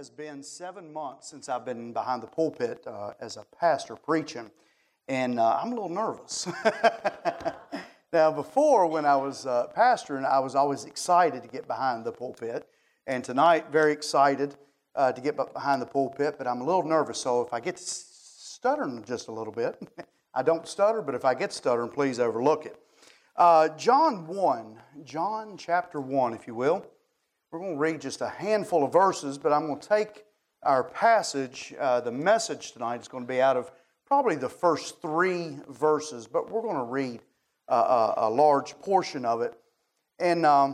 has been 7 months since I've been behind the pulpit as a pastor preaching, and I'm a little nervous. Now, before, when I was pastoring, I was always excited to get behind the pulpit, and tonight, very excited to get behind the pulpit, but I'm a little nervous, so if I get stuttering just a little bit, I don't stutter, but if I get stuttering, please overlook it. John chapter 1, if you will. We're going to read just a handful of verses, but I'm going to take our passage. The message tonight is going to be out of probably the first 3 verses, but we're going to read a large portion of it. And I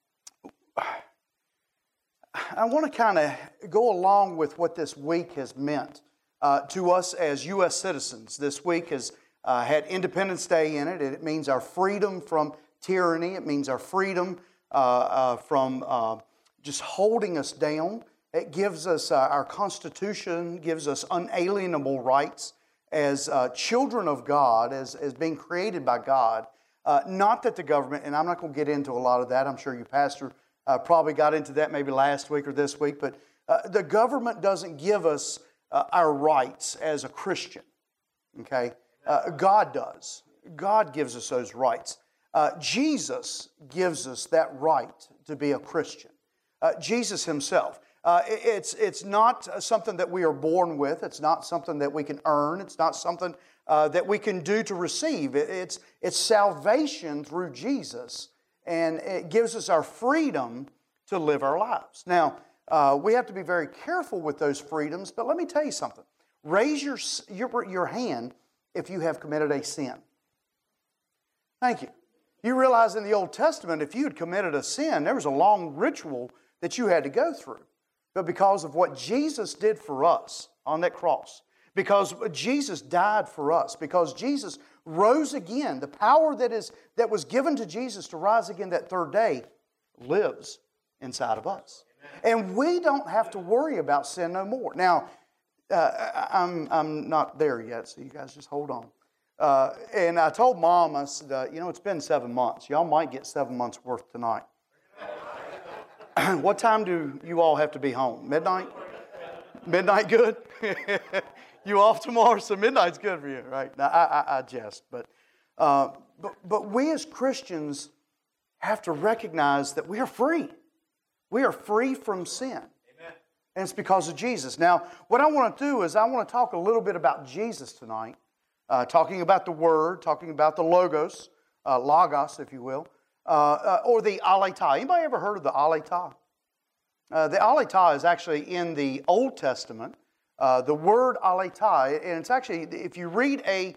want to kind of go along with what this week has meant to us as U.S. citizens. This week has had Independence Day in it. It means our freedom from tyranny. It means our freedom from just holding us down. It gives us our Constitution, gives us unalienable rights as children of God, as being created by God. Not that the government, and I'm not going to get into a lot of that. I'm sure you, Pastor, probably got into that maybe last week or this week. But the government doesn't give us our rights as a Christian. Okay? God does. God gives us those rights. Jesus gives us that right to be a Christian. Jesus Himself. It's not something that we are born with. It's not something that we can earn. It's not something that we can do to receive. It's salvation through Jesus, and it gives us our freedom to live our lives. Now, we have to be very careful with those freedoms, but let me tell you something. Raise your hand if you have committed a sin. Thank you. You realize in the Old Testament, if you had committed a sin, there was a long ritual that you had to go through. But because of what Jesus did for us on that cross, because Jesus died for us, because Jesus rose again, the power that was given to Jesus to rise again that third day lives inside of us. And we don't have to worry about sin no more. Now, I'm not there yet, so you guys just hold on. And I told Mom, I said, it's been 7 months. Y'all might get 7 months' worth tonight. What time do you all have to be home? Midnight? Midnight good? You off tomorrow, so midnight's good for you, right? Now, I jest, but we as Christians have to recognize that we are free. We are free from sin. Amen. And it's because of Jesus. Now, what I want to do is I want to talk a little bit about Jesus tonight, talking about the Word, talking about the Logos, if you will, or the Aletai. Anybody ever heard of the Aletai? The Aletai is actually in the Old Testament. The word Aletai, and it's actually, if you read a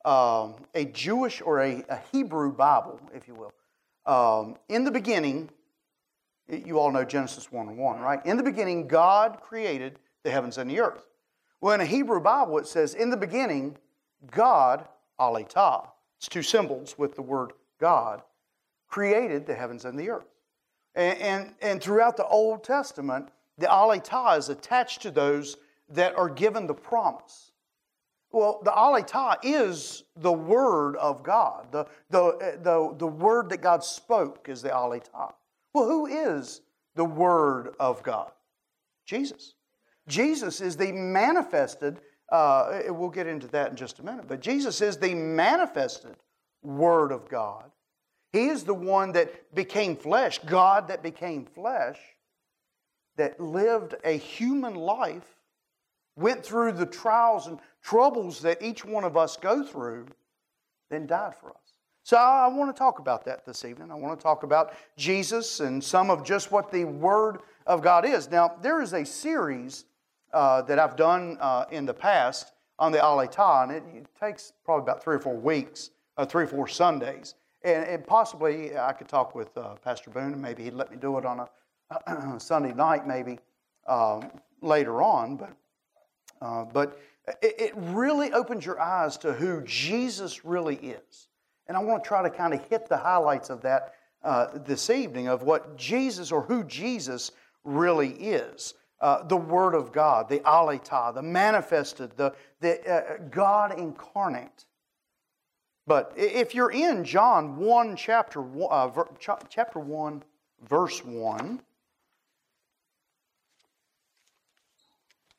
Jewish or a Hebrew Bible, if you will, in the beginning, you all know Genesis 1:1, right? In the beginning, God created the heavens and the earth. Well, in a Hebrew Bible, it says, in the beginning, God, Aletai. It's 2 symbols with the word God, created the heavens and the earth. And throughout the Old Testament, the Aletai is attached to those that are given the promise. Well, the Aletai is the Word of God. The Word that God spoke is the Aletai. Well, who is the Word of God? Jesus. Jesus is the manifested, we'll get into that in just a minute, but Jesus is the manifested Word of God. He is the one that became flesh, God that became flesh, that lived a human life, went through the trials and troubles that each one of us go through, then died for us. So I want to talk about that this evening. I want to talk about Jesus and some of just what the Word of God is. Now, there is a series that I've done in the past on the Aletai, and it takes probably about 3 or 4 weeks, 3 or 4 Sundays. And possibly I could talk with Pastor Boone, and maybe he'd let me do it on a Sunday night maybe later on. But it really opens your eyes to who Jesus really is. And I want to try to kind of hit the highlights of that this evening, of what Jesus or who Jesus really is. The Word of God, the Aletai, the manifested, the God incarnate. But if you're in John 1, chapter 1, verse 1,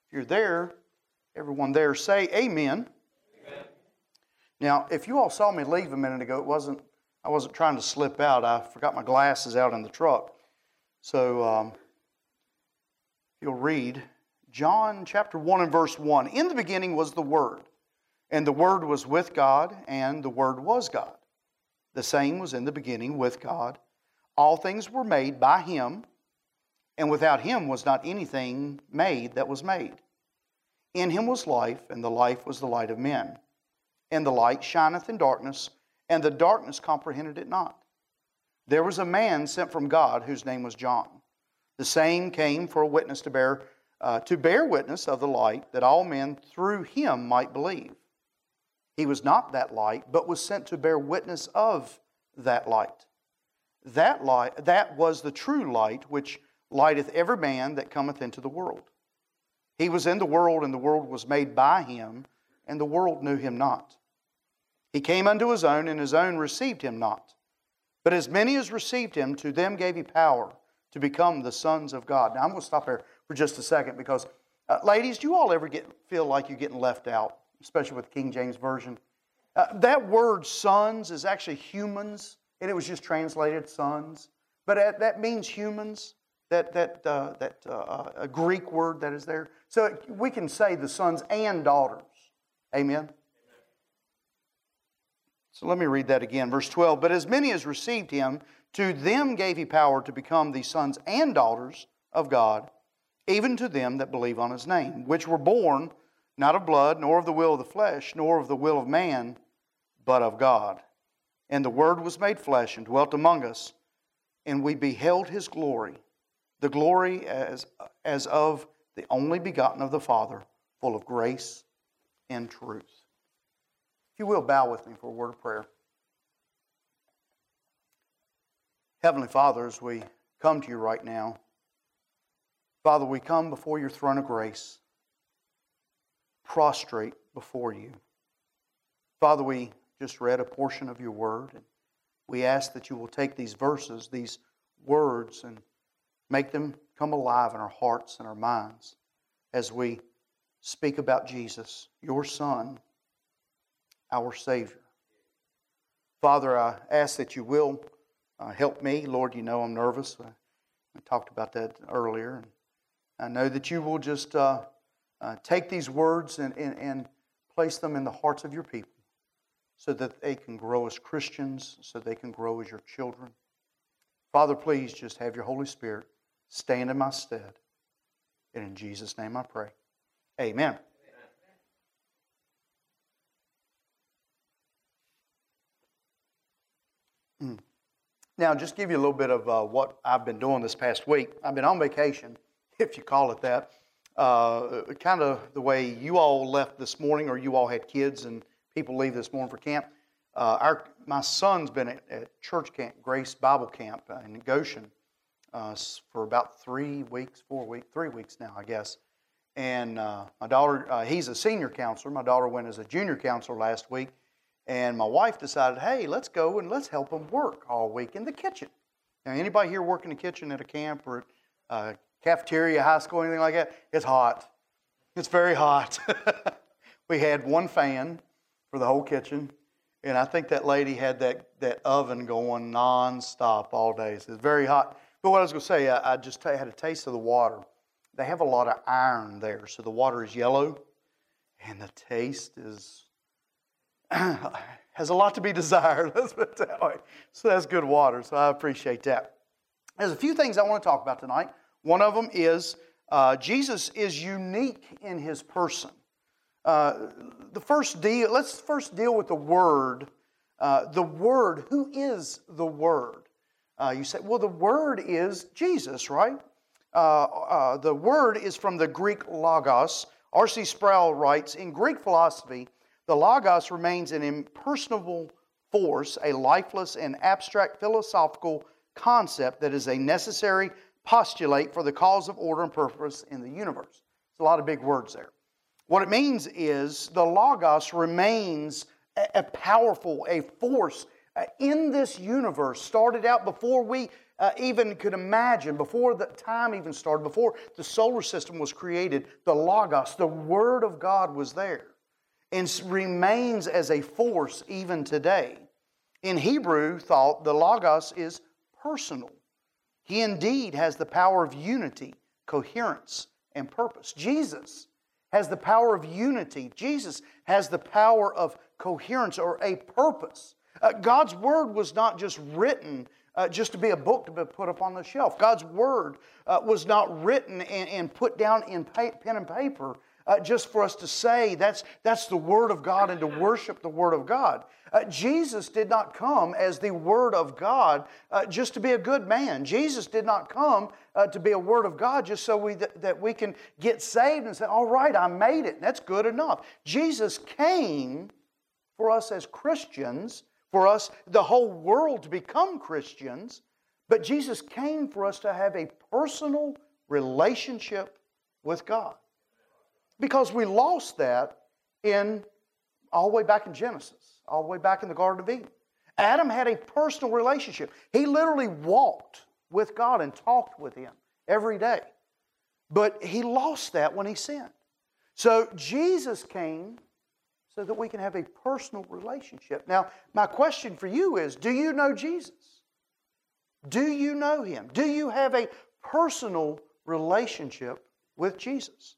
If you're there, everyone there, say amen. Amen. Now, if you all saw me leave a minute ago, I wasn't trying to slip out. I forgot my glasses out in the truck. So you'll read John chapter 1 and verse 1. In the beginning was the Word, and the Word was with God, and the Word was God. The same was in the beginning with God. All things were made by Him, and without Him was not anything made that was made. In Him was life, and the life was the light of men. And the light shineth in darkness, and the darkness comprehended it not. There was a man sent from God whose name was John. The same came for a witness to bear witness of the light, that all men through him might believe. He was not that light, but was sent to bear witness of that light. That light, that was the true light, which lighteth every man that cometh into the world. He was in the world, and the world was made by him, and the world knew him not. He came unto his own, and his own received him not. But as many as received him, to them gave he power to become the sons of God. Now I'm going to stop there for just a second because, ladies, do you all ever feel like you're getting left out, especially with the King James Version? That word sons is actually humans, and it was just translated sons. But that means humans, a Greek word that is there. So we can say the sons and daughters. Amen? So let me read that again. Verse 12, but as many as received him, to them gave he power to become the sons and daughters of God, even to them that believe on his name, which were born not of blood, nor of the will of the flesh, nor of the will of man, but of God. And the Word was made flesh and dwelt among us, and we beheld his glory, the glory as of the only begotten of the Father, full of grace and truth. If you will, bow with me for a word of prayer. Heavenly Father, as we come to you right now, Father, we come before your throne of grace, prostrate before you. Father, we just read a portion of your word, and we ask that you will take these verses, these words, and make them come alive in our hearts and our minds as we speak about Jesus, your Son, our Savior. Father, I ask that you will help me. Lord, you know I'm nervous. We talked about that earlier. And I know that you will just take these words and place them in the hearts of your people so that they can grow as Christians, so they can grow as your children. Father, please just have your Holy Spirit stand in my stead. And in Jesus' name I pray. Amen. Now, just give you a little bit of what I've been doing this past week. I've been on vacation, if you call it that. Kind of the way you all left this morning, or you all had kids and people leave this morning for camp. My son's been at church camp, Grace Bible Camp in Goshen for about 3 weeks now, I guess. And my daughter, he's a senior counselor. My daughter went as a junior counselor last week. And my wife decided, hey, let's go and let's help them work all week in the kitchen. Now, anybody here work in the kitchen at a camp or a cafeteria, high school, anything like that? It's hot. It's very hot. We had one fan for the whole kitchen. And I think that lady had that oven going nonstop all day. So it's very hot. But what I was going to say, I just had a taste of the water. They have a lot of iron there. So the water is yellow. And the taste is... has a lot to be desired, let's put it that way. So that's good water, so I appreciate that. There's a few things I want to talk about tonight. One of them is Jesus is unique in his person. Let's first deal with the Word. The Word, who is the Word? You say, well, the Word is Jesus, right? The Word is from the Greek logos. R.C. Sproul writes, in Greek philosophy, the Logos remains an impersonal force, a lifeless and abstract philosophical concept that is a necessary postulate for the cause of order and purpose in the universe. It's a lot of big words there. What it means is the Logos remains a powerful, a force, in this universe started out before we even could imagine, before the time even started, before the solar system was created. The Logos, the Word of God, was there and remains as a force even today. In Hebrew thought, the Logos is personal. He indeed has the power of unity, coherence, and purpose. Jesus has the power of unity. Jesus has the power of coherence or a purpose. God's Word was not just written just to be a book to be put up on the shelf. God's Word was not written and put down in pen and paper just for us to say that's the Word of God and to worship the Word of God. Jesus did not come as the Word of God just to be a good man. Jesus did not come to be a Word of God just so that we can get saved and say, all right, I made it. That's good enough. Jesus came for us as Christians, for us, the whole world, to become Christians. But Jesus came for us to have a personal relationship with God. Because we lost that all the way back in Genesis, all the way back in the Garden of Eden. Adam had a personal relationship. He literally walked with God and talked with Him every day. But he lost that when he sinned. So Jesus came so that we can have a personal relationship. Now, my question for you is, do you know Jesus? Do you know Him? Do you have a personal relationship with Jesus?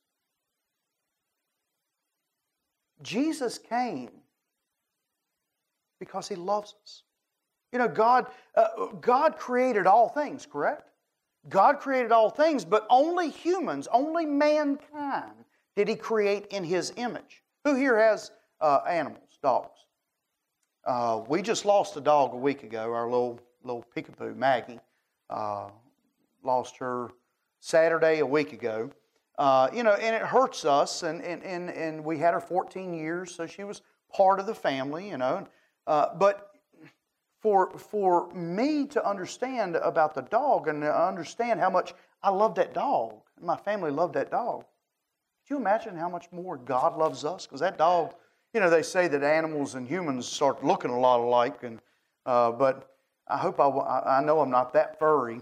Jesus came because He loves us. You know, God created all things, correct? God created all things, but only humans, only mankind did He create in His image. Who here has animals, dogs? We just lost a dog a week ago. Our little peekapoo, Maggie, lost her Saturday a week ago. And it hurts us, and we had her 14 years, so she was part of the family, But for me to understand about the dog and to understand how much I love that dog, and my family loved that dog, could you imagine how much more God loves us? Because that dog, they say that animals and humans start looking a lot alike, but I hope I know I'm not that furry,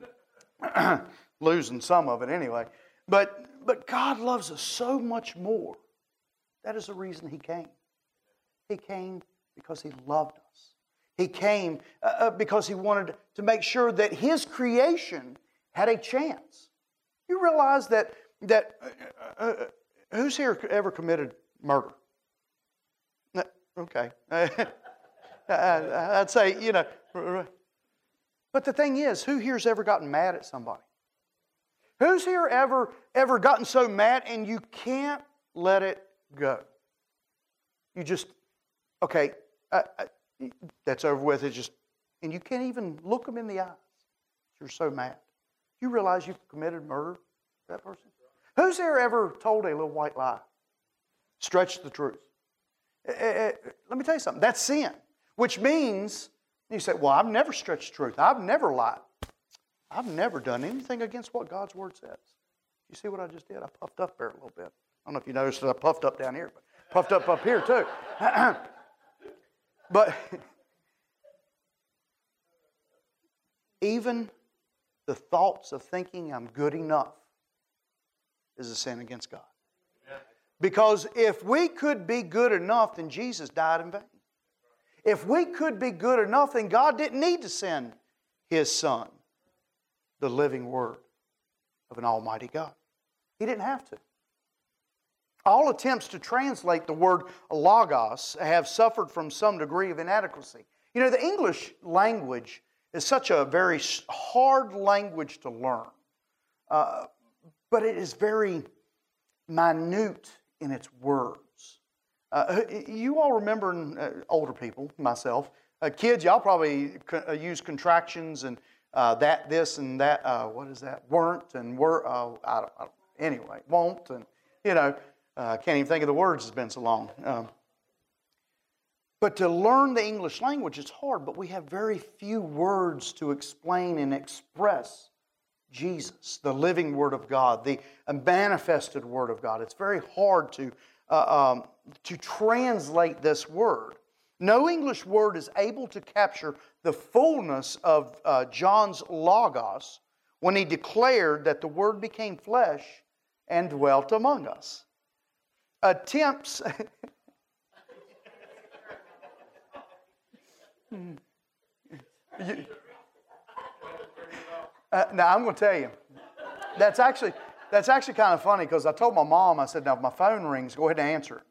losing some of it anyway. But God loves us so much more. That is the reason He came. He came because He loved us. He came because He wanted to make sure that His creation had a chance. You realize that who's here ever committed murder? Okay. I'd say, But the thing is, who here's ever gotten mad at somebody? Who's here ever gotten so mad and you can't let it go? You just, okay, that's over with. And you can't even look them in the eyes. You're so mad. You realize you've committed murder to that person? Who's here ever told a little white lie? Stretched the truth. Let me tell you something. That's sin. Which means, you say, well, I've never stretched the truth. I've never lied. I've never done anything against what God's Word says. You see what I just did? I puffed up there a little bit. I don't know if you noticed that I puffed up down here, but puffed up here too. But even the thoughts of thinking I'm good enough is a sin against God. Because if we could be good enough, then Jesus died in vain. If we could be good enough, then God didn't need to send His Son, the living Word of an almighty God. He didn't have to. All attempts to translate the word logos have suffered from some degree of inadequacy. The English language is such a very hard language to learn. But it is very minute in its words. You all remember, older people, myself, kids, y'all probably use contractions and that, this, and that. What is that? Weren't and were. Anyway, won't, and can't even think of the words. It's been so long. But to learn the English language is hard. But we have very few words to explain and express Jesus, the living Word of God, the manifested Word of God. It's very hard to translate this word. No English word is able to capture the fullness of John's logos when he declared that the Word became flesh and dwelt among us. Attempts... Now, I'm going to tell you, that's actually kind of funny because I told my mom, I said, now if my phone rings, go ahead and answer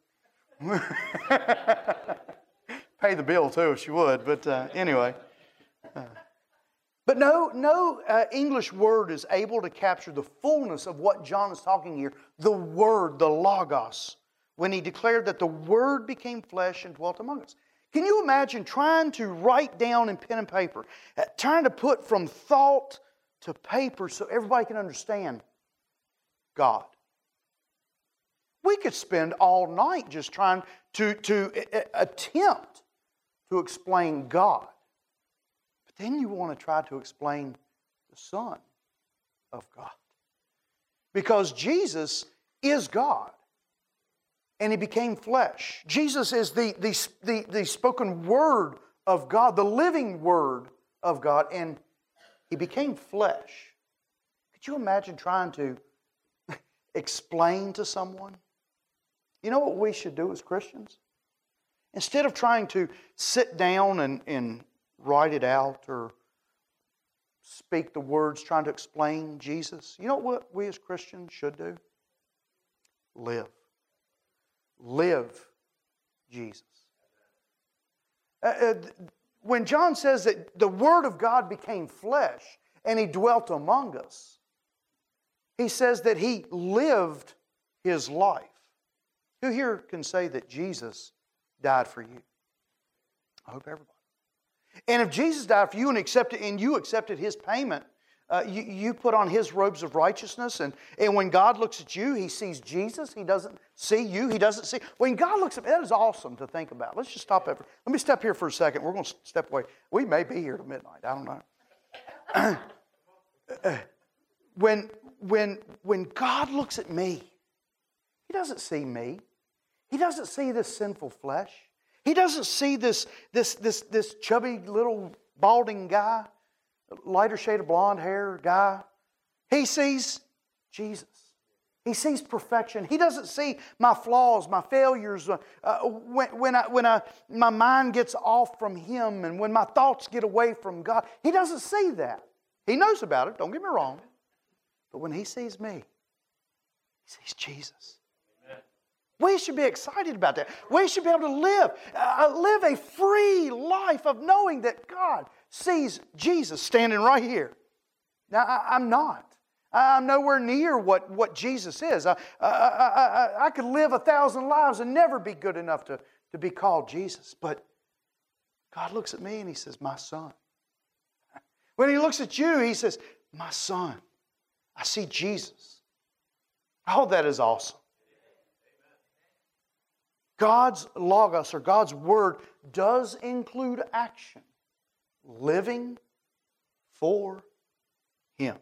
it. Pay the bill too if she would, but anyway. But no English word is able to capture the fullness of what John is talking here, the Word, the Logos, when he declared that the Word became flesh and dwelt among us. Can you imagine trying to write down in pen and paper, trying to put from thought to paper so everybody can understand God? We could spend all night just trying to attempt to explain God. But then you want to try to explain the Son of God. Because Jesus is God. And He became flesh. Jesus is the spoken Word of God, the living Word of God, and He became flesh. Could you imagine trying to explain to someone? You know what we should do as Christians? Instead of trying to sit down and write it out or speak the words trying to explain Jesus, you know what we as Christians should do? Live. Live Jesus. When John says that the Word of God became flesh and He dwelt among us, he says that He lived His life. Who here can say that Jesus died for you? I hope everybody. And if Jesus died for you and you accepted His payment, you put on His robes of righteousness, and when God looks at you, He sees Jesus. He doesn't see you. He doesn't see... When God looks at me, that is awesome to think about. Let's just stop there. Let me step here for a second. We're going to step away. We may be here till midnight. I don't know. When God looks at me, He doesn't see me. He doesn't see this sinful flesh. He doesn't see this chubby little balding guy, lighter shade of blonde hair guy. He sees Jesus. He sees perfection. He doesn't see my flaws, my failures. When my mind gets off from Him and when my thoughts get away from God, He doesn't see that. He knows about it, don't get me wrong. But when He sees me, He sees Jesus. We should be excited about that. We should be able to live a free life of knowing that God sees Jesus standing right here. Now, I'm not. I'm nowhere near what Jesus is. I could live 1,000 lives and never be good enough to be called Jesus. But God looks at me and He says, my son. When He looks at you, He says, my son. I see Jesus. Oh, that is awesome. God's Logos, or God's Word, does include action. Living for Him.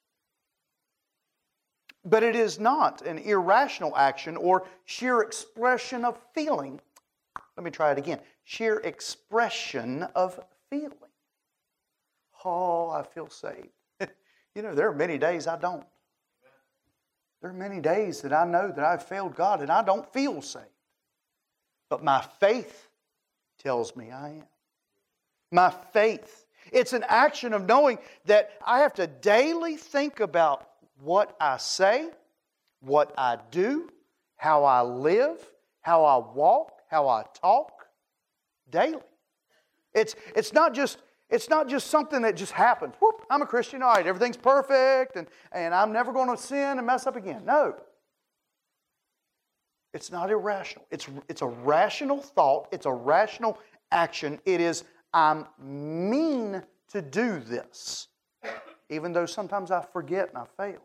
But it is not an irrational action or sheer expression of feeling. Let me try it again. Sheer expression of feeling. Oh, I feel saved. You know, there are many days I don't. There are many days that I know that I've failed God and I don't feel saved. But my faith tells me I am. My faith. It's an action of knowing that I have to daily think about what I say, what I do, how I live, how I walk, how I talk, daily. It's not just something that just happens. Whoop, I'm a Christian, all right, everything's perfect, and I'm never going to sin and mess up again. No. It's not irrational. It's a rational thought. It's a rational action. It is, I mean to do this, even though sometimes I forget and I fail.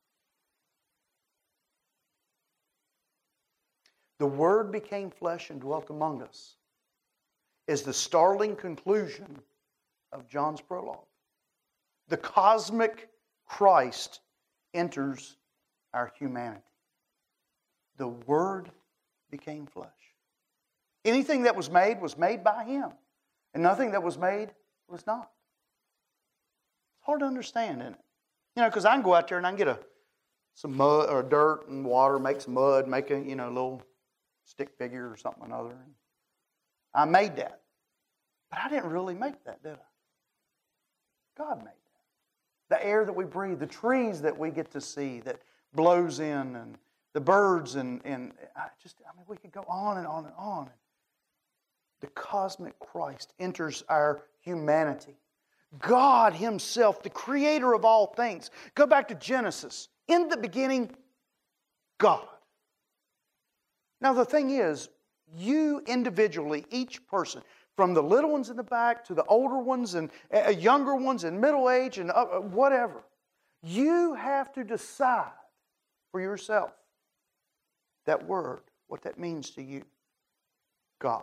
The Word became flesh and dwelt among us is the startling conclusion of John's prologue. The cosmic Christ enters our humanity. The Word became flesh. Anything that was made by Him. And nothing that was made was not. It's hard to understand, isn't it? You know, because I can go out there and I can get some mud or dirt and water, make some mud, make a little stick figure or something or another. I made that. But I didn't really make that, did I? God made that. The air that we breathe, the trees that we get to see that blows in, and the birds, and we could go on and on and on. The cosmic Christ enters our humanity. God Himself, the creator of all things. Go back to Genesis. In the beginning, God. Now the thing is, you individually, each person, from the little ones in the back to the older ones and younger ones and middle age and whatever, you have to decide for yourself that word, what that means to you. God.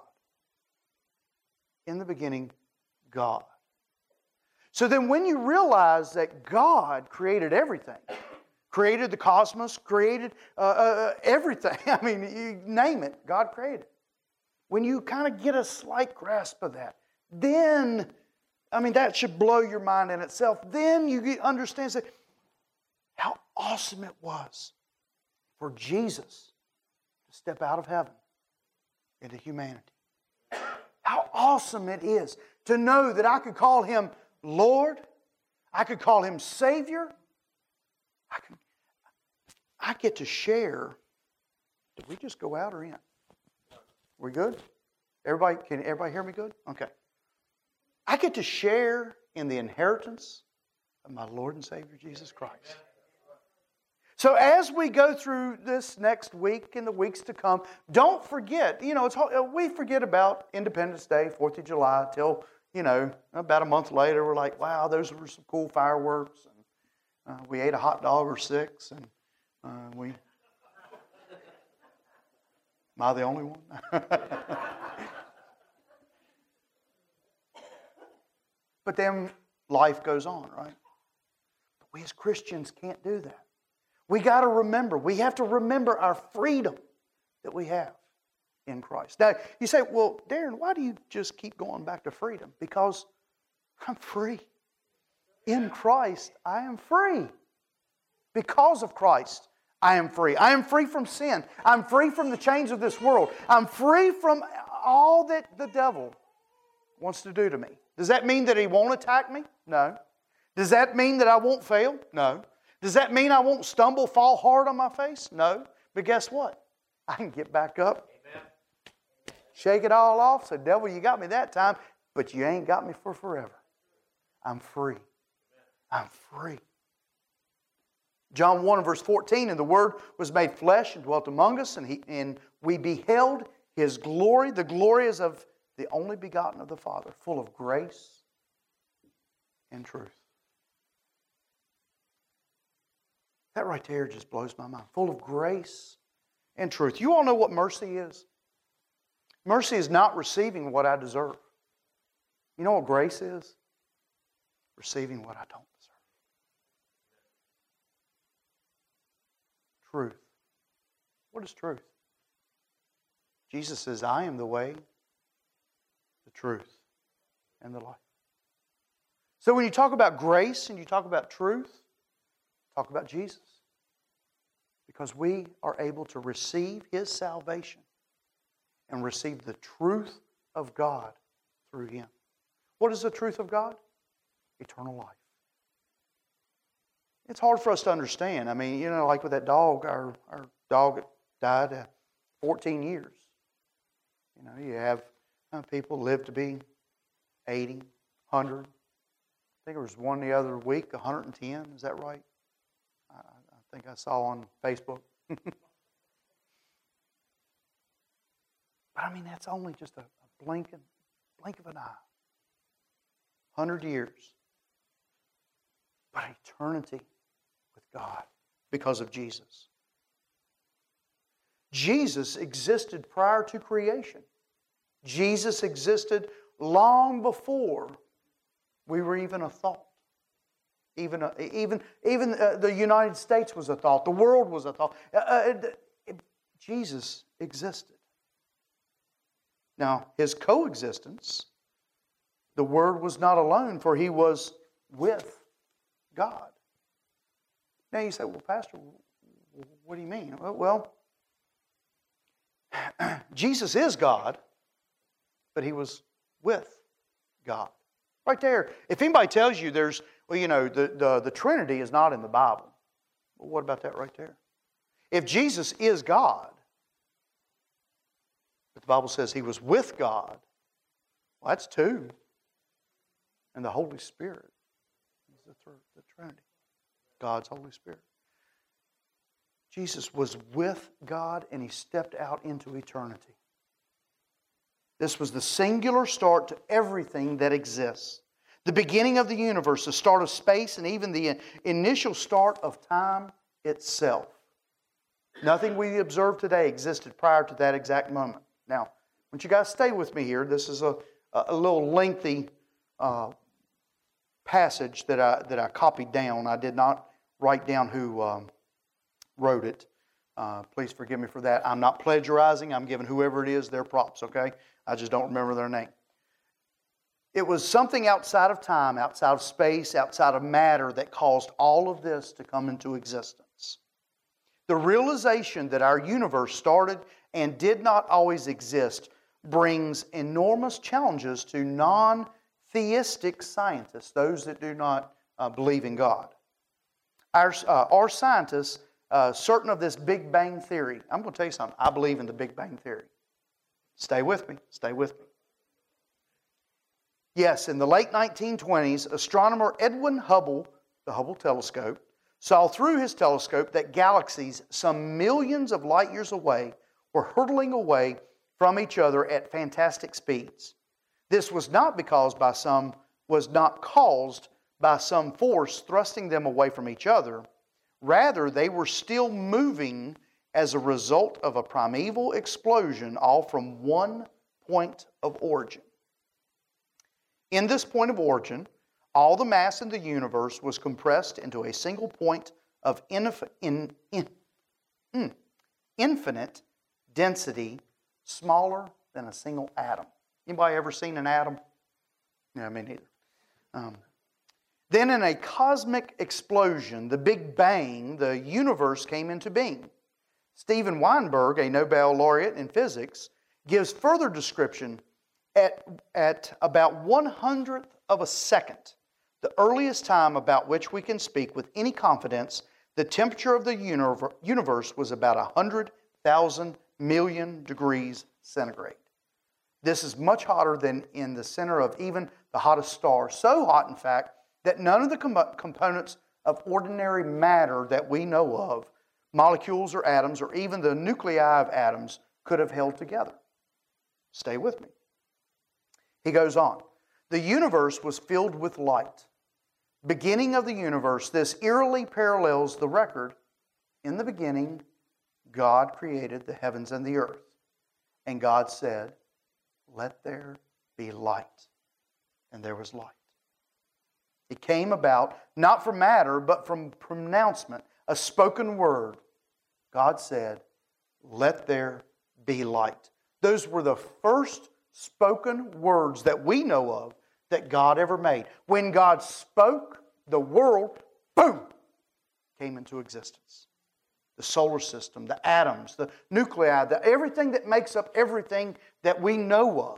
In the beginning, God. So then when you realize that God created everything, created the cosmos, created everything, I mean, you name it, God created. When you kind of get a slight grasp of that, then, that should blow your mind in itself. Then you understand how awesome it was for Jesus to step out of heaven into humanity. How awesome it is to know that I could call Him Lord, I could call Him Savior. I get to share. Did we just go out or in? We good? Can everybody hear me good? Okay. I get to share in the inheritance of my Lord and Savior Jesus Christ. So as we go through this next week and the weeks to come, don't forget, we forget about Independence Day, 4th of July, till, about a month later, we're like, wow, those were some cool fireworks. And we ate a hot dog or 6, and am I the only one? But then life goes on, right? But we as Christians can't do that. We got to remember. We have to remember our freedom that we have in Christ. Now, you say, well, Darren, why do you just keep going back to freedom? Because I'm free. In Christ, I am free. Because of Christ, I am free. I am free from sin. I'm free from the chains of this world. I'm free from all that the devil wants to do to me. Does that mean that he won't attack me? No. Does that mean that I won't fail? No. Does that mean I won't stumble, fall hard on my face? No. But guess what? I can get back up, amen, shake it all off, say, devil, you got me that time, but you ain't got me for forever. I'm free. I'm free. John 1 verse 14, and the Word was made flesh and dwelt among us, and we beheld His glory. The glory is of the only begotten of the Father, full of grace and truth. That right there just blows my mind. Full of grace and truth. You all know what mercy is? Mercy is not receiving what I deserve. You know what grace is? Receiving what I don't deserve. Truth. What is truth? Jesus says, I am the way, the truth, and the life. So when you talk about grace and you talk about truth, talk about Jesus. Because we are able to receive His salvation and receive the truth of God through Him. What is the truth of God? Eternal life. It's hard for us to understand. I mean, like with that dog, our dog died at 14 years. You have people live to be 80, 100. I think there was one the other week, 110. Is that right? I think I saw on Facebook. But that's only just a blink of an eye. 100 years. But eternity with God because of Jesus. Jesus existed prior to creation. Jesus existed long before we were even a thought. Even the United States was a thought. The world was a thought. Jesus existed. Now, his coexistence, the Word was not alone, for he was with God. Now you say, well, Pastor, what do you mean? Well, Jesus is God, but he was with God. Right there. If anybody tells you the Trinity is not in the Bible, well, what about that right there? If Jesus is God, but the Bible says he was with God, well, that's two. And the Holy Spirit is the Trinity. God's Holy Spirit. Jesus was with God and he stepped out into eternity. This was the singular start to everything that exists. The beginning of the universe, the start of space, and even the initial start of time itself. Nothing we observe today existed prior to that exact moment. Now, I want you guys to stay with me here. This is a little lengthy passage that I copied down. I did not write down who wrote it. Please forgive me for that. I'm not plagiarizing. I'm giving whoever it is their props, okay? I just don't remember their name. It was something outside of time, outside of space, outside of matter that caused all of this to come into existence. The realization that our universe started and did not always exist brings enormous challenges to non-theistic scientists, those that do not believe in God. Our scientists, certain of this Big Bang Theory, I'm going to tell you something. I believe in the Big Bang Theory. Stay with me. Stay with me. Yes, in the late 1920s, astronomer Edwin Hubble, the Hubble telescope, saw through his telescope that galaxies some millions of light years away were hurtling away from each other at fantastic speeds. This was not caused by some force thrusting them away from each other. Rather, they were still moving as a result of a primeval explosion, all from one point of origin. In this point of origin, all the mass in the universe was compressed into a single point of infinite density, smaller than a single atom. Anybody ever seen an atom? Yeah, me neither. Then in a cosmic explosion, the Big Bang, the universe came into being. Steven Weinberg, a Nobel laureate in physics, gives further description at about 1/100th of a second, the earliest time about which we can speak with any confidence. The temperature of the universe was about 100,000 million degrees centigrade. This is much hotter than in the center of even the hottest star. So hot, in fact, that none of the components of ordinary matter that we know of, molecules or atoms, or even the nuclei of atoms, could have held together. Stay with me. He goes on. The universe was filled with light. Beginning of the universe, this eerily parallels the record. In the beginning, God created the heavens and the earth. And God said, "Let there be light." And there was light. It came about not from matter, but from pronouncement, a spoken word. God said, "Let there be light." Those were the first spoken words that we know of that God ever made. When God spoke, the world, boom, came into existence. The solar system, the atoms, the nuclei, everything that makes up everything that we know of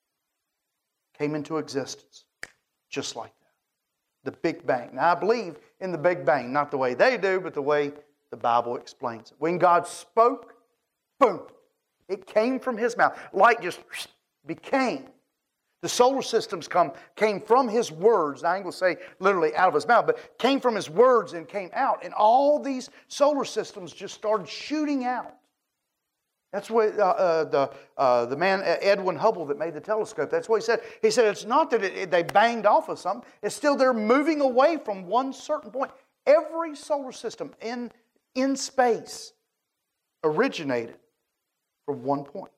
came into existence just like that. The Big Bang. Now, I believe in the Big Bang, not the way they do, but the way the Bible explains it. When God spoke, boom, it came from His mouth. Light just became. The solar systems came from His words. Now, I ain't going to say literally out of His mouth, but came from His words and came out. And all these solar systems just started shooting out. That's what the man, Edwin Hubble, that made the telescope, that's what he said. He said it's not that they banged off of something. It's still they're moving away from one certain point. Every solar system in space originated from one point.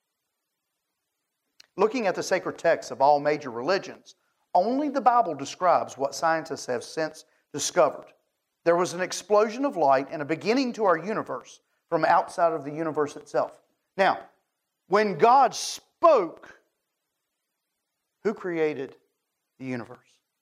Looking at the sacred texts of all major religions, only the Bible describes what scientists have since discovered. There was an explosion of light and a beginning to our universe from outside of the universe itself. Now, When God spoke, who created the universe?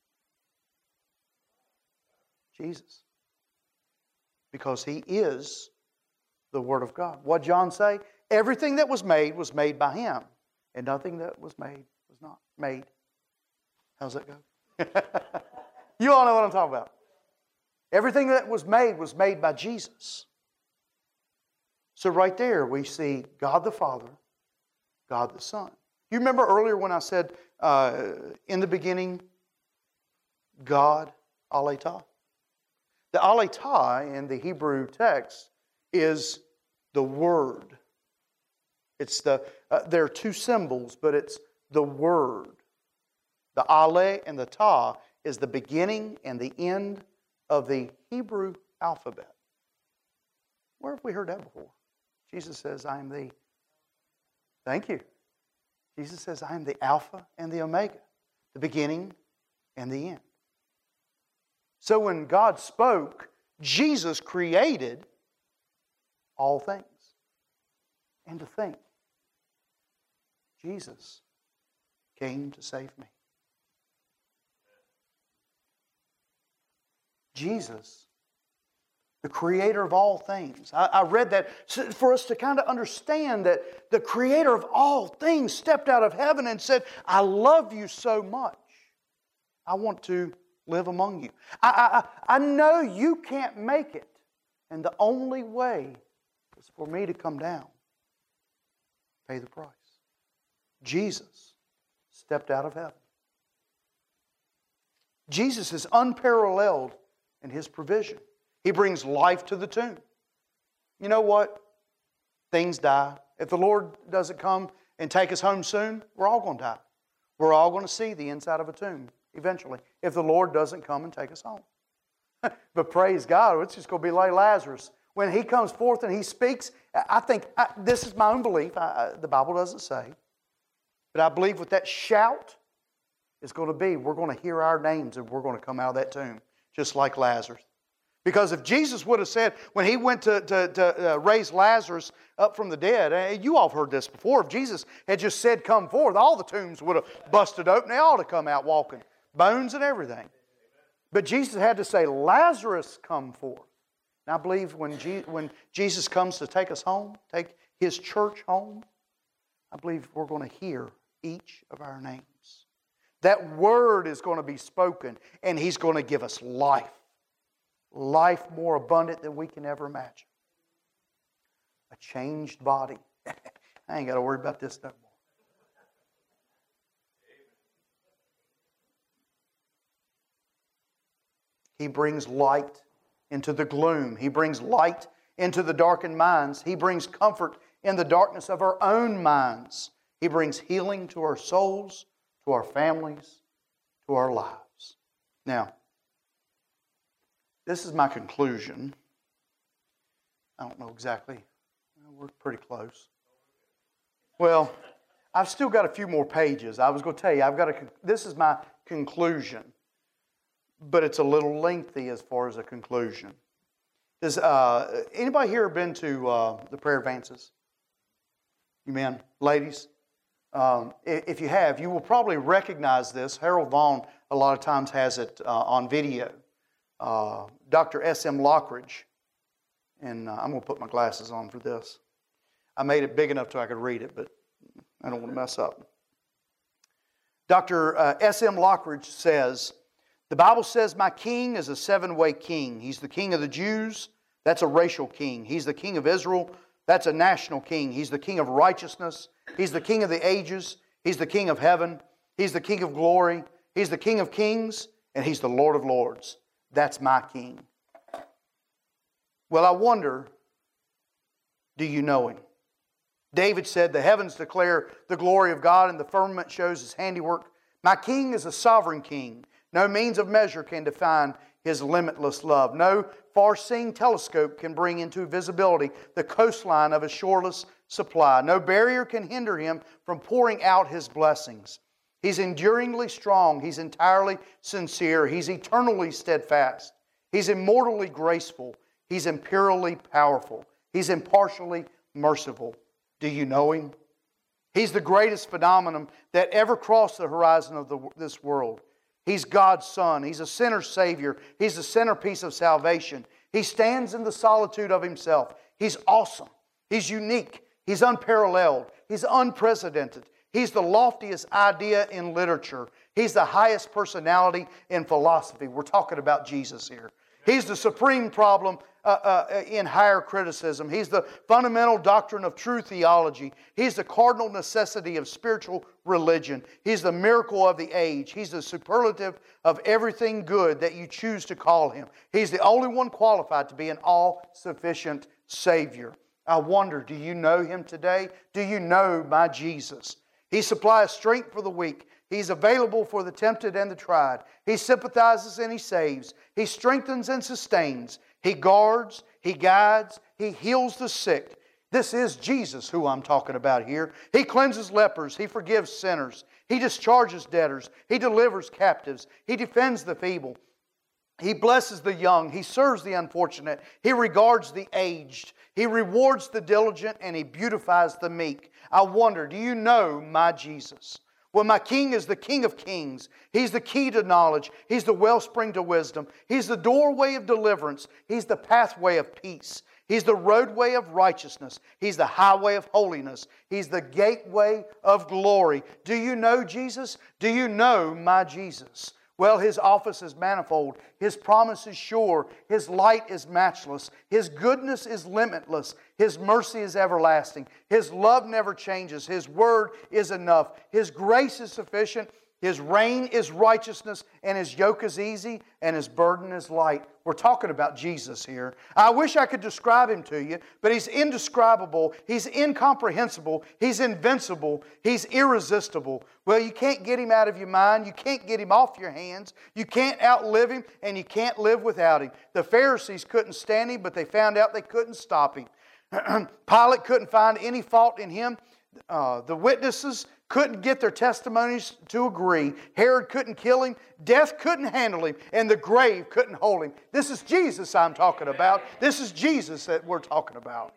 Jesus. Because He is the Word of God. What did John say? Everything that was made by Him. And nothing that was made was not made. How's that go? You all know what I'm talking about. Everything that was made by Jesus. So right there we see God the Father, God the Son. You remember earlier when I said, in the beginning, God, Aletah? The Aletah in the Hebrew text is the Word. It's there are two symbols, but it's the Word. The Ale and the Ta is the beginning and the end of the Hebrew alphabet. Where have we heard that before? Jesus says, I am the... Thank you. Jesus says, I am the Alpha and the Omega, the beginning and the end. So when God spoke, Jesus created all things. And to think, Jesus came to save me. Jesus, the creator of all things. I read that for us to kind of understand that the creator of all things stepped out of heaven and said, I love you so much. I want to live among you. I know you can't make it. And the only way is for me to come down, pay the price. Jesus stepped out of heaven. Jesus is unparalleled in His provision. He brings life to the tomb. You know what? Things die. If the Lord doesn't come and take us home soon, we're all going to die. We're all going to see the inside of a tomb eventually, if the Lord doesn't come and take us home. But praise God, it's just going to be like Lazarus. When he comes forth and he speaks, I think, this is my own belief, the Bible doesn't say, but I believe with that shout is going to be, we're going to hear our names and we're going to come out of that tomb, just like Lazarus. Because if Jesus would have said, when He went to raise Lazarus up from the dead, you all have heard this before, if Jesus had just said, come forth, all the tombs would have busted open, they all would have come out walking, bones and everything. But Jesus had to say, Lazarus, come forth. And I believe when Jesus comes to take us home, take His church home, I believe we're going to hear each of our names. That word is going to be spoken, and He's going to give us life. Life more abundant than we can ever imagine. A changed body. I ain't got to worry about this no more. He brings light into the gloom. He brings light into the darkened minds. He brings comfort in the darkness of our own minds. He brings healing to our souls, to our families, to our lives. Now, this is my conclusion. I don't know exactly. We're pretty close. Well, I've still got a few more pages. I was going to tell you, this is my conclusion. But it's a little lengthy as far as a conclusion. Does anybody here been to the prayer advances? You men, ladies? If you have, you will probably recognize this. Harold Vaughn a lot of times has it on video. Dr. S.M. Lockridge, and I'm going to put my glasses on for this. I made it big enough so I could read it, but I don't want to mess up. Dr. S.M. Lockridge says, the Bible says, my king is a seven-way king. He's the king of the Jews. That's a racial king. He's the king of Israel. That's a national king. He's the king of righteousness. He's the king of the ages. He's the king of heaven. He's the king of glory. He's the king of kings. And He's the Lord of lords. That's my king. Well, I wonder, do you know Him? David said, the heavens declare the glory of God and the firmament shows His handiwork. My king is a sovereign king. No means of measure can define His limitless love. No far-seeing telescope can bring into visibility the coastline of His shoreless supply. No barrier can hinder Him from pouring out His blessings. He's enduringly strong. He's entirely sincere. He's eternally steadfast. He's immortally graceful. He's imperially powerful. He's impartially merciful. Do you know Him? He's the greatest phenomenon that ever crossed the horizon of this world. He's God's Son. He's a sinner's Savior. He's the centerpiece of salvation. He stands in the solitude of Himself. He's awesome. He's unique. He's unparalleled. He's unprecedented. He's the loftiest idea in literature. He's the highest personality in philosophy. We're talking about Jesus here. He's the supreme problem in higher criticism. He's the fundamental doctrine of true theology. He's the cardinal necessity of spiritual religion. He's the miracle of the age. He's the superlative of everything good that you choose to call Him. He's the only one qualified to be an all-sufficient Savior. I wonder, do you know Him today? Do you know my Jesus? He supplies strength for the weak. He's available for the tempted and the tried. He sympathizes and He saves. He strengthens and sustains. He guards, He guides, He heals the sick. This is Jesus who I'm talking about here. He cleanses lepers. He forgives sinners. He discharges debtors. He delivers captives. He defends the feeble. He blesses the young. He serves the unfortunate. He regards the aged. He rewards the diligent and He beautifies the meek. I wonder, do you know my Jesus? Well, my King is the King of kings. He's the key to knowledge. He's the wellspring to wisdom. He's the doorway of deliverance. He's the pathway of peace. He's the roadway of righteousness. He's the highway of holiness. He's the gateway of glory. Do you know Jesus? Do you know my Jesus? Well, His office is manifold. His promise is sure. His light is matchless. His goodness is limitless. His mercy is everlasting. His love never changes. His word is enough. His grace is sufficient. His reign is righteousness, and His yoke is easy, and His burden is light. We're talking about Jesus here. I wish I could describe Him to you, but He's indescribable. He's incomprehensible. He's invincible. He's irresistible. Well, you can't get Him out of your mind. You can't get Him off your hands. You can't outlive Him, and you can't live without Him. The Pharisees couldn't stand Him, but they found out they couldn't stop Him. Pilate couldn't find any fault in Him. The witnesses couldn't get their testimonies to agree. Herod couldn't kill Him. Death couldn't handle Him. And the grave couldn't hold Him. This is Jesus I'm talking about. This is Jesus that we're talking about.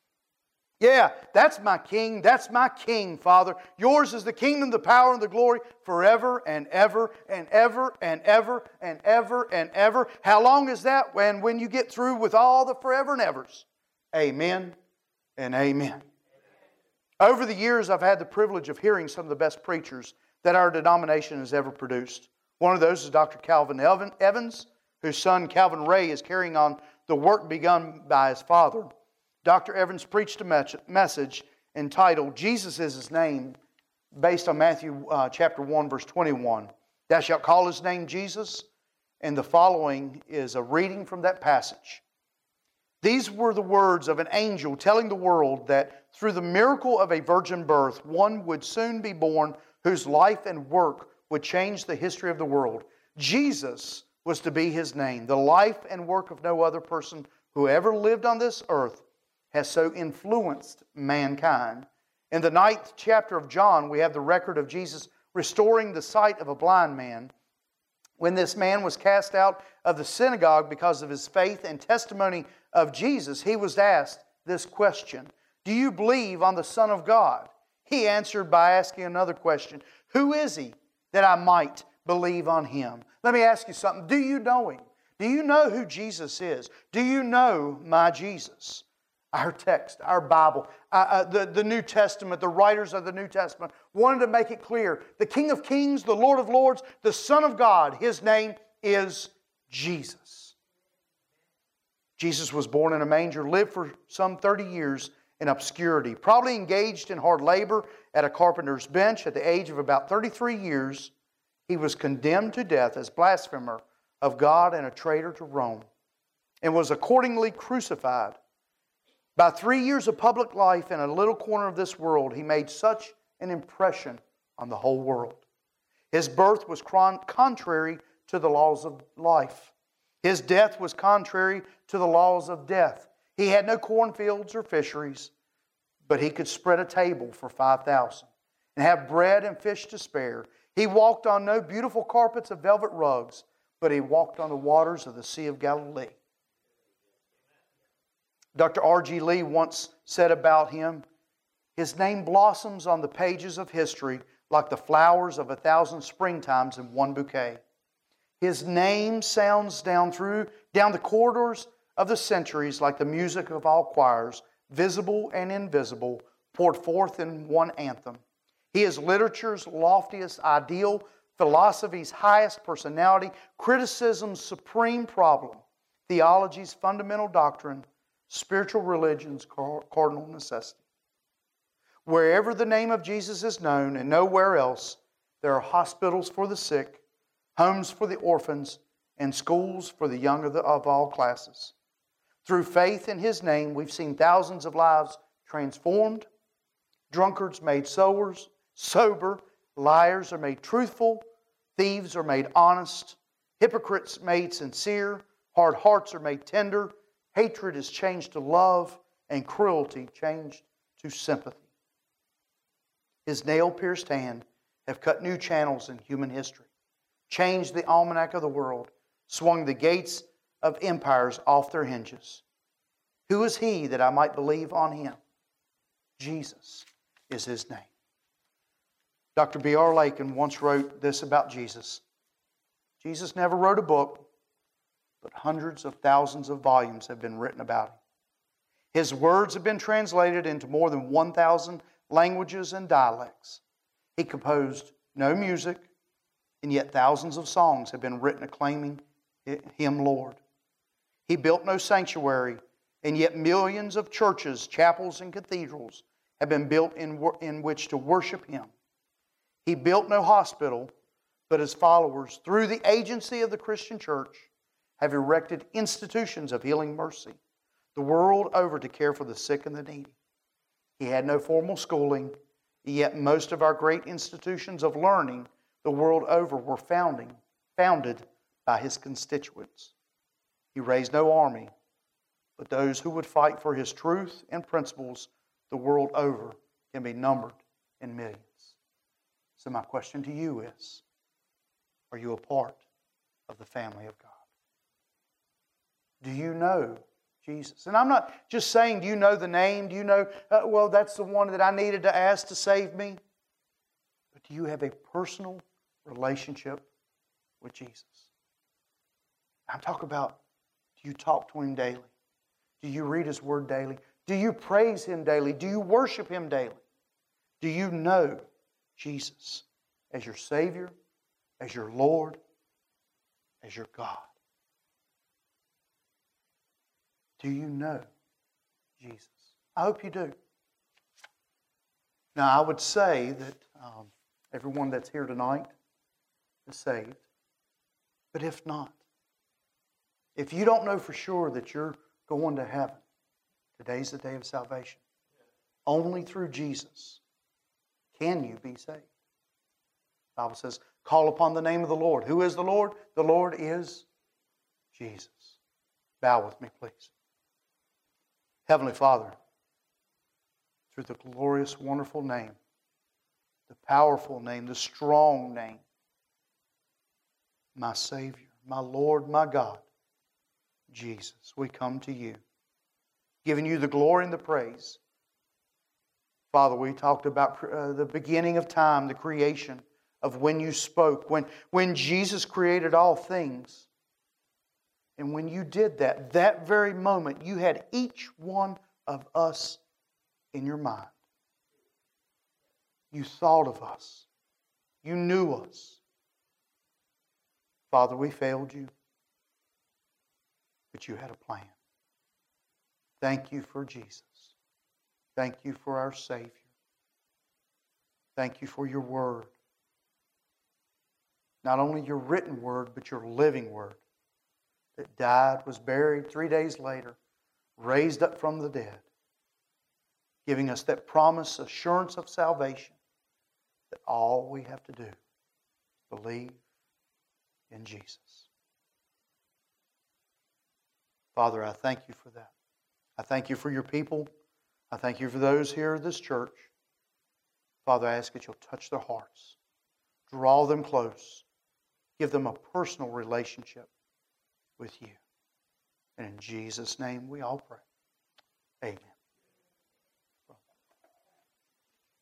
Yeah, that's my King. That's my King, Father. Yours is the kingdom, the power, and the glory forever and ever and ever and ever and ever and ever. How long is that? When you get through with all the forever and evers. Amen and amen. Over the years, I've had the privilege of hearing some of the best preachers that our denomination has ever produced. One of those is Dr. Calvin Evans, whose son Calvin Ray is carrying on the work begun by his father. Dr. Evans preached a message entitled, Jesus is His Name, based on Matthew chapter 1, verse 21. Thou shalt call His name Jesus, and the following is a reading from that passage. These were the words of an angel telling the world that through the miracle of a virgin birth, one would soon be born whose life and work would change the history of the world. Jesus was to be His name. The life and work of no other person who ever lived on this earth has so influenced mankind. In the 9th chapter of John, we have the record of Jesus restoring the sight of a blind man. When this man was cast out of the synagogue because of his faith and testimony of Jesus, he was asked this question, do you believe on the Son of God? He answered by asking another question, who is He that I might believe on Him? Let me ask you something. Do you know Him? Do you know who Jesus is? Do you know my Jesus? Our text, our Bible, the New Testament, the writers of the New Testament wanted to make it clear. The King of Kings, the Lord of Lords, the Son of God, His name is Jesus. Jesus was born in a manger, lived for some 30 years in obscurity, probably engaged in hard labor at a carpenter's bench. At the age of about 33 years, He was condemned to death as blasphemer of God and a traitor to Rome, and was accordingly crucified. By 3 years of public life in a little corner of this world, He made such an impression on the whole world. His birth was contrary to the laws of life. His death was contrary to the laws of death. He had no cornfields or fisheries, but He could spread a table for 5,000 and have bread and fish to spare. He walked on no beautiful carpets of velvet rugs, but He walked on the waters of the Sea of Galilee. Dr. R.G. Lee once said about Him, His name blossoms on the pages of history like the flowers of 1,000 springtimes in one bouquet. His name sounds down the corridors of the centuries like the music of all choirs, visible and invisible, poured forth in one anthem. He is literature's loftiest ideal, philosophy's highest personality, criticism's supreme problem, theology's fundamental doctrine, spiritual religion's cardinal necessity. Wherever the name of Jesus is known and nowhere else, there are hospitals for the sick, homes for the orphans, and schools for the young of all classes. Through faith in His name, we've seen thousands of lives transformed, drunkards made sober, liars are made truthful, thieves are made honest, hypocrites made sincere, hard hearts are made tender, hatred is changed to love, and cruelty changed to sympathy. His nail-pierced hand have cut new channels in human history, changed the almanac of the world, swung the gates of empires off their hinges. Who is He that I might believe on Him? Jesus is His name. Dr. B.R. Lakin once wrote this about Jesus. Jesus never wrote a book, but hundreds of thousands of volumes have been written about Him. His words have been translated into more than 1,000 languages and dialects. He composed no music, and yet thousands of songs have been written acclaiming Him Lord. He built no sanctuary, and yet millions of churches, chapels, and cathedrals have been built in which to worship Him. He built no hospital, but His followers, through the agency of the Christian church, have erected institutions of healing mercy the world over to care for the sick and the needy. He had no formal schooling, yet most of our great institutions of learning the world over were founded by His constituents. He raised no army, but those who would fight for His truth and principles the world over can be numbered in millions. So my question to you is, are you a part of the family of God? Do you know Jesus? And I'm not just saying, do you know the name? Do you know, well, that's the one that I needed to ask to save me? But do you have a personal relationship with Jesus? I'm talking about, do you talk to Him daily? Do you read His Word daily? Do you praise Him daily? Do you worship Him daily? Do you know Jesus as your Savior, as your Lord, as your God? Do you know Jesus? I hope you do. Now, I would say that everyone that's here tonight is saved. But if not, if you don't know for sure that you're going to heaven, today's the day of salvation. Only through Jesus can you be saved. The Bible says, call upon the name of the Lord. Who is the Lord? The Lord is Jesus. Bow with me, please. Heavenly Father, through the glorious, wonderful name, the powerful name, the strong name, my Savior, my Lord, my God, Jesus, we come to You, giving You the glory and the praise. Father, we talked about the beginning of time, the creation of when You spoke, when Jesus created all things. And when You did that, that very moment, You had each one of us in Your mind. You thought of us. You knew us. Father, we failed You, but You had a plan. Thank You for Jesus. Thank You for our Savior. Thank You for Your Word. Not only Your written Word, but Your living Word that died, was buried 3 days later, raised up from the dead, giving us that promise, assurance of salvation, that all we have to do is believe in Jesus. Father, I thank You for that. I thank You for Your people. I thank You for those here at this church. Father, I ask that You'll touch their hearts, draw them close, give them a personal relationship with You. And in Jesus' name we all pray. Amen.